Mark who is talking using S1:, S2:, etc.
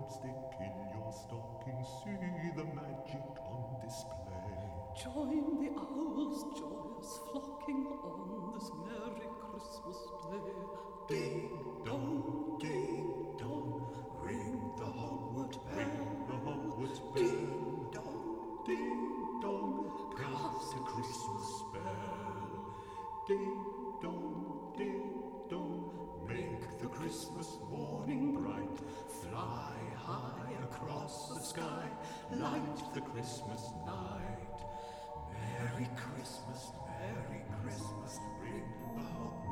S1: stick in your stocking, see the magic on display.
S2: Join the owls joyous flocking on this merry Christmas day.
S1: Ding dong, ding dong, ring the Hogwarts bell, ring the Hogwarts bell. Ding dong, ding dong, cast the Christmas spell. Ding dong, make the Christmas morning bright. Fly high across the sky, light the Christmas night. Merry Christmas, ring the Hogwarts